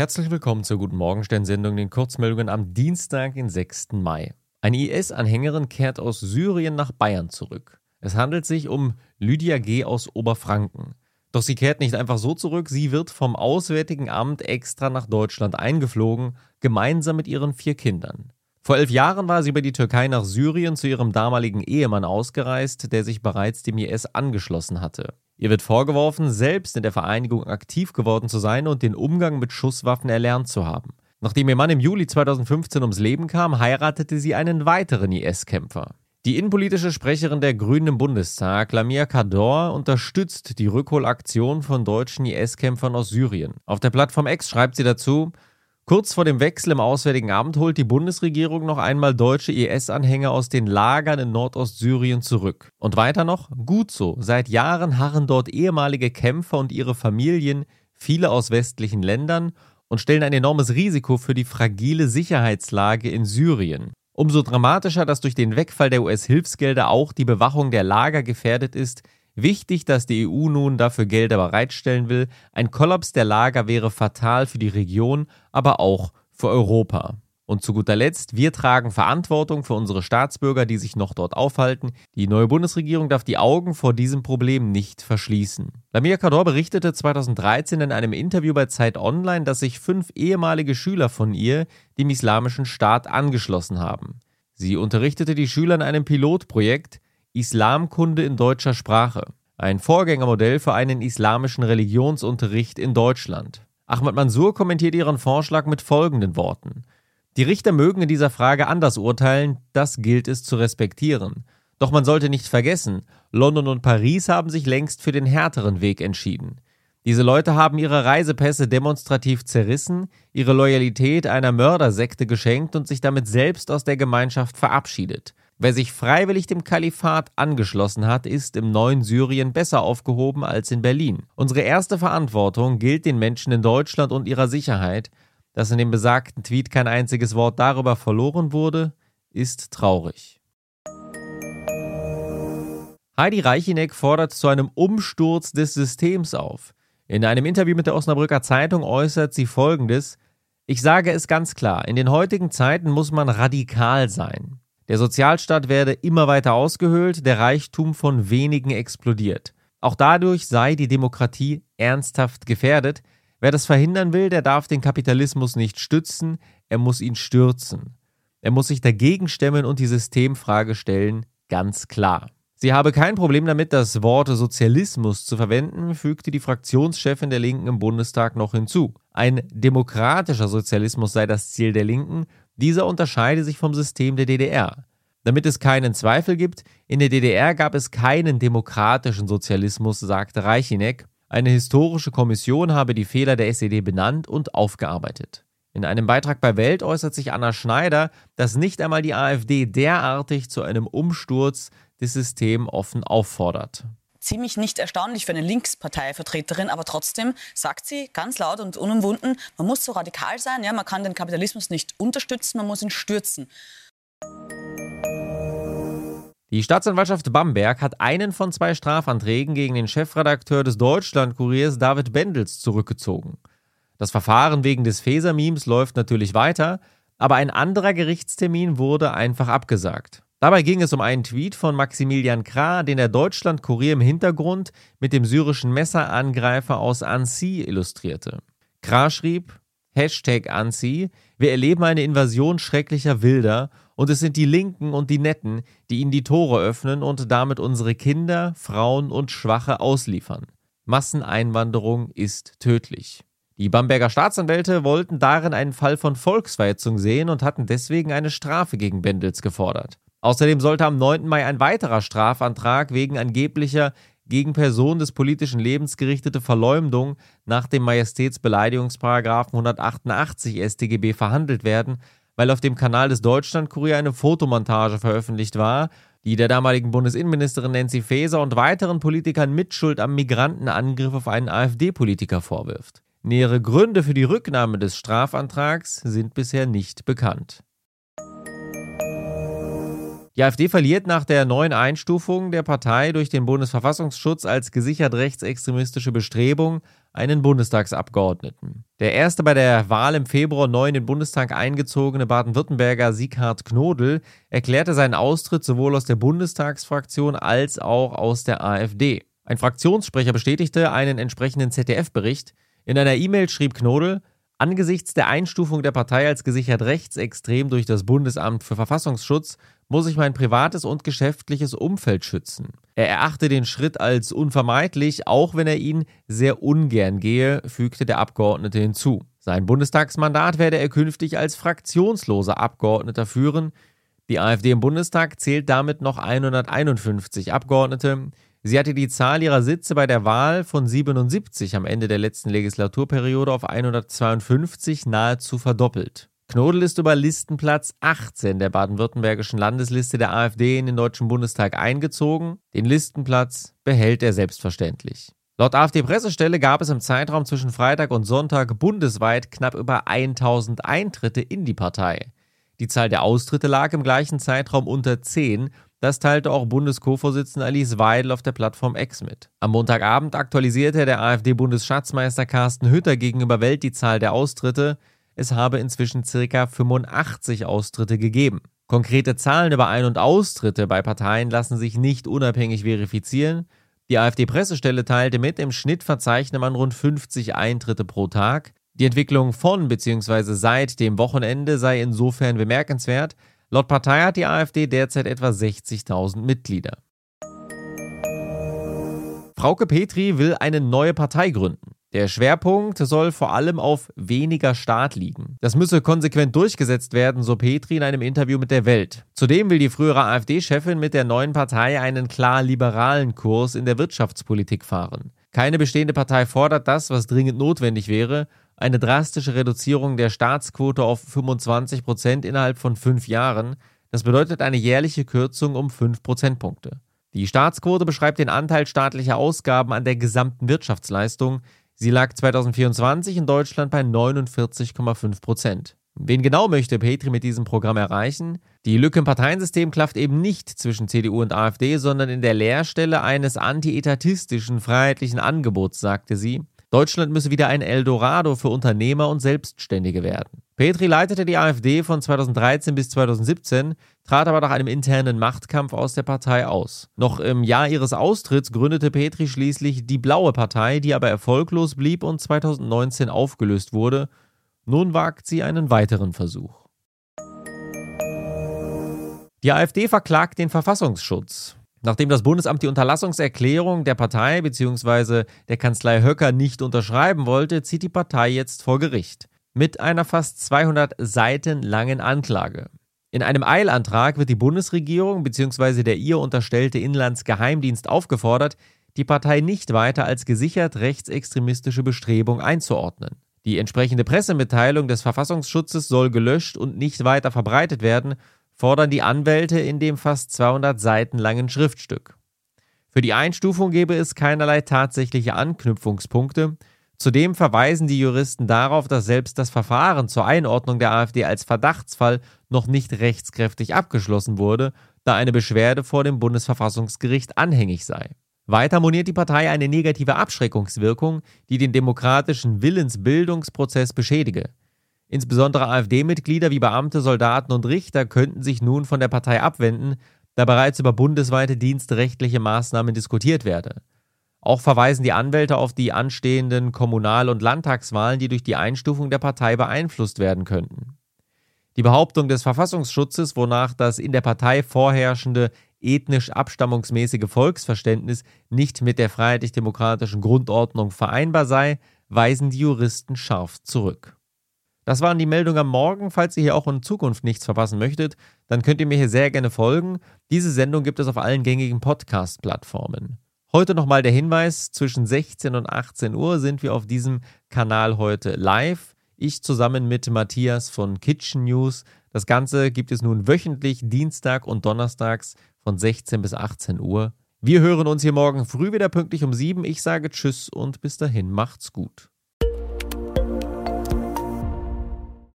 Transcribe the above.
Herzlich willkommen zur Guten Morgenstern-Sendung, den Kurzmeldungen am Dienstag, den 6. Mai. Eine IS-Anhängerin kehrt aus Syrien nach Bayern zurück. Es handelt sich um Lydia G. aus Oberfranken. Doch sie kehrt nicht einfach so zurück, sie wird vom Auswärtigen Amt extra nach Deutschland eingeflogen, gemeinsam mit ihren 4 Kindern. Vor 11 Jahren war sie über die Türkei nach Syrien zu ihrem damaligen Ehemann ausgereist, der sich bereits dem IS angeschlossen hatte. Ihr wird vorgeworfen, selbst in der Vereinigung aktiv geworden zu sein und den Umgang mit Schusswaffen erlernt zu haben. Nachdem ihr Mann im Juli 2015 ums Leben kam, heiratete sie einen weiteren IS-Kämpfer. Die innenpolitische Sprecherin der Grünen im Bundestag, Lamia Kador, unterstützt die Rückholaktion von deutschen IS-Kämpfern aus Syrien. Auf der Plattform X schreibt sie dazu: Kurz vor dem Wechsel im Auswärtigen Amt holt die Bundesregierung noch einmal deutsche IS-Anhänger aus den Lagern in Nordostsyrien zurück. Und weiter noch: Gut so, seit Jahren harren dort ehemalige Kämpfer und ihre Familien, viele aus westlichen Ländern, und stellen ein enormes Risiko für die fragile Sicherheitslage in Syrien. Umso dramatischer, dass durch den Wegfall der US-Hilfsgelder auch die Bewachung der Lager gefährdet ist. Wichtig, dass die EU nun dafür Gelder bereitstellen will. Ein Kollaps der Lager wäre fatal für die Region, aber auch für Europa. Und zu guter Letzt, wir tragen Verantwortung für unsere Staatsbürger, die sich noch dort aufhalten. Die neue Bundesregierung darf die Augen vor diesem Problem nicht verschließen. Lamia Kador berichtete 2013 in einem Interview bei Zeit Online, dass sich 5 ehemalige Schüler von ihr dem Islamischen Staat angeschlossen haben. Sie unterrichtete die Schüler in einem Pilotprojekt Islamkunde in deutscher Sprache, ein Vorgängermodell für einen islamischen Religionsunterricht in Deutschland. Ahmad Mansour kommentiert ihren Vorschlag mit folgenden Worten: Die Richter mögen in dieser Frage anders urteilen, das gilt es zu respektieren. Doch man sollte nicht vergessen, London und Paris haben sich längst für den härteren Weg entschieden. Diese Leute haben ihre Reisepässe demonstrativ zerrissen, ihre Loyalität einer Mördersekte geschenkt und sich damit selbst aus der Gemeinschaft verabschiedet. Wer sich freiwillig dem Kalifat angeschlossen hat, ist im neuen Syrien besser aufgehoben als in Berlin. Unsere erste Verantwortung gilt den Menschen in Deutschland und ihrer Sicherheit. Dass in dem besagten Tweet kein einziges Wort darüber verloren wurde, ist traurig. Heidi Reicheneck fordert zu einem Umsturz des Systems auf. In einem Interview mit der Osnabrücker Zeitung äußert sie Folgendes: Ich sage es ganz klar, in den heutigen Zeiten muss man radikal sein. Der Sozialstaat werde immer weiter ausgehöhlt, der Reichtum von wenigen explodiert. Auch dadurch sei die Demokratie ernsthaft gefährdet. Wer das verhindern will, der darf den Kapitalismus nicht stützen, er muss ihn stürzen. Er muss sich dagegen stemmen und die Systemfrage stellen, ganz klar. Sie habe kein Problem damit, das Wort Sozialismus zu verwenden, fügte die Fraktionschefin der Linken im Bundestag noch hinzu. Ein demokratischer Sozialismus sei das Ziel der Linken, dieser unterscheide sich vom System der DDR. Damit es keinen Zweifel gibt, in der DDR gab es keinen demokratischen Sozialismus, sagte Reicheneck. Eine historische Kommission habe die Fehler der SED benannt und aufgearbeitet. In einem Beitrag bei Welt äußert sich Anna Schneider, dass nicht einmal die AfD derartig zu einem Umsturz des Systems offen auffordert. Ziemlich nicht erstaunlich für eine Linksparteivertreterin, aber trotzdem sagt sie ganz laut und unumwunden, man muss so radikal sein, ja, man kann den Kapitalismus nicht unterstützen, man muss ihn stürzen. Die Staatsanwaltschaft Bamberg hat einen von 2 Strafanträgen gegen den Chefredakteur des Deutschlandkuriers David Bendels zurückgezogen. Das Verfahren wegen des Faeser-Memes läuft natürlich weiter, aber ein anderer Gerichtstermin wurde einfach abgesagt. Dabei ging es um einen Tweet von Maximilian Krah, den der Deutschlandkurier im Hintergrund mit dem syrischen Messerangreifer aus Annecy illustrierte. Krah schrieb: #Annecy, wir erleben eine Invasion schrecklicher Wilder und es sind die Linken und die Netten, die ihnen die Tore öffnen und damit unsere Kinder, Frauen und Schwache ausliefern. Masseneinwanderung ist tödlich. Die Bamberger Staatsanwälte wollten darin einen Fall von Volksverhetzung sehen und hatten deswegen eine Strafe gegen Bendels gefordert. Außerdem sollte am 9. Mai ein weiterer Strafantrag wegen angeblicher gegen Personen des politischen Lebens gerichtete Verleumdung nach dem Majestätsbeleidigungsparagraphen 188 StGB verhandelt werden, weil auf dem Kanal des Deutschlandkurier eine Fotomontage veröffentlicht war, die der damaligen Bundesinnenministerin Nancy Faeser und weiteren Politikern Mitschuld am Migrantenangriff auf einen AfD-Politiker vorwirft. Nähere Gründe für die Rücknahme des Strafantrags sind bisher nicht bekannt. Die AfD verliert nach der neuen Einstufung der Partei durch den Bundesverfassungsschutz als gesichert rechtsextremistische Bestrebung einen Bundestagsabgeordneten. Der erste bei der Wahl im Februar neu in den Bundestag eingezogene Baden-Württemberger Sieghard Knodel erklärte seinen Austritt sowohl aus der Bundestagsfraktion als auch aus der AfD. Ein Fraktionssprecher bestätigte einen entsprechenden ZDF-Bericht. In einer E-Mail schrieb Knodel: Angesichts der Einstufung der Partei als gesichert rechtsextrem durch das Bundesamt für Verfassungsschutz muss ich mein privates und geschäftliches Umfeld schützen. Er erachte den Schritt als unvermeidlich, auch wenn er ihn sehr ungern gehe, fügte der Abgeordnete hinzu. Sein Bundestagsmandat werde er künftig als fraktionsloser Abgeordneter führen. Die AfD im Bundestag zählt damit noch 151 Abgeordnete. Sie hatte die Zahl ihrer Sitze bei der Wahl von 77 am Ende der letzten Legislaturperiode auf 152 nahezu verdoppelt. Knodel ist über Listenplatz 18 der baden-württembergischen Landesliste der AfD in den Deutschen Bundestag eingezogen. Den Listenplatz behält er selbstverständlich. Laut AfD-Pressestelle gab es im Zeitraum zwischen Freitag und Sonntag bundesweit knapp über 1000 Eintritte in die Partei. Die Zahl der Austritte lag im gleichen Zeitraum unter 10. Das teilte auch Bundes-Co-Vorsitzende Alice Weidel auf der Plattform X mit. Am Montagabend aktualisierte der AfD-Bundesschatzmeister Carsten Hütter gegenüber Welt die Zahl der Austritte. Es habe inzwischen ca. 85 Austritte gegeben. Konkrete Zahlen über Ein- und Austritte bei Parteien lassen sich nicht unabhängig verifizieren. Die AfD-Pressestelle teilte mit, im Schnitt verzeichne man rund 50 Eintritte pro Tag. Die Entwicklung von bzw. seit dem Wochenende sei insofern bemerkenswert. Laut Partei hat die AfD derzeit etwa 60.000 Mitglieder. Frauke Petry will eine neue Partei gründen. Der Schwerpunkt soll vor allem auf weniger Staat liegen. Das müsse konsequent durchgesetzt werden, so Petry in einem Interview mit der Welt. Zudem will die frühere AfD-Chefin mit der neuen Partei einen klar liberalen Kurs in der Wirtschaftspolitik fahren. Keine bestehende Partei fordert das, was dringend notwendig wäre: eine drastische Reduzierung der Staatsquote auf 25% innerhalb von 5 Jahren. Das bedeutet eine jährliche Kürzung um 5 Prozentpunkte. Die Staatsquote beschreibt den Anteil staatlicher Ausgaben an der gesamten Wirtschaftsleistung. Sie lag 2024 in Deutschland bei 49,5%. Wen genau möchte Petry mit diesem Programm erreichen? Die Lücke im Parteiensystem klafft eben nicht zwischen CDU und AfD, sondern in der Leerstelle eines anti-etatistischen, freiheitlichen Angebots, sagte sie. Deutschland müsse wieder ein Eldorado für Unternehmer und Selbstständige werden. Petry leitete die AfD von 2013 bis 2017, trat aber nach einem internen Machtkampf aus der Partei aus. Noch im Jahr ihres Austritts gründete Petry schließlich die Blaue Partei, die aber erfolglos blieb und 2019 aufgelöst wurde. Nun wagt sie einen weiteren Versuch. Die AfD verklagt den Verfassungsschutz. Nachdem das Bundesamt die Unterlassungserklärung der Partei bzw. der Kanzlei Höcker nicht unterschreiben wollte, zieht die Partei jetzt vor Gericht. Mit einer fast 200 Seiten langen Anklage. In einem Eilantrag wird die Bundesregierung bzw. der ihr unterstellte Inlandsgeheimdienst aufgefordert, die Partei nicht weiter als gesichert rechtsextremistische Bestrebung einzuordnen. Die entsprechende Pressemitteilung des Verfassungsschutzes soll gelöscht und nicht weiter verbreitet werden, fordern die Anwälte in dem fast 200 Seiten langen Schriftstück. Für die Einstufung gebe es keinerlei tatsächliche Anknüpfungspunkte. Zudem verweisen die Juristen darauf, dass selbst das Verfahren zur Einordnung der AfD als Verdachtsfall noch nicht rechtskräftig abgeschlossen wurde, da eine Beschwerde vor dem Bundesverfassungsgericht anhängig sei. Weiter moniert die Partei eine negative Abschreckungswirkung, die den demokratischen Willensbildungsprozess beschädige. Insbesondere AfD-Mitglieder wie Beamte, Soldaten und Richter könnten sich nun von der Partei abwenden, da bereits über bundesweite dienstrechtliche Maßnahmen diskutiert werde. Auch verweisen die Anwälte auf die anstehenden Kommunal- und Landtagswahlen, die durch die Einstufung der Partei beeinflusst werden könnten. Die Behauptung des Verfassungsschutzes, wonach das in der Partei vorherrschende ethnisch-abstammungsmäßige Volksverständnis nicht mit der freiheitlich-demokratischen Grundordnung vereinbar sei, weisen die Juristen scharf zurück. Das waren die Meldungen am Morgen. Falls ihr hier auch in Zukunft nichts verpassen möchtet, dann könnt ihr mir hier sehr gerne folgen. Diese Sendung gibt es auf allen gängigen Podcast-Plattformen. Heute nochmal der Hinweis, zwischen 16 und 18 Uhr sind wir auf diesem Kanal heute live. Ich zusammen mit Matthias von Kitchen News. Das Ganze gibt es nun wöchentlich, Dienstag und Donnerstags von 16 bis 18 Uhr. Wir hören uns hier morgen früh wieder pünktlich um 7. Ich sage Tschüss und bis dahin macht's gut.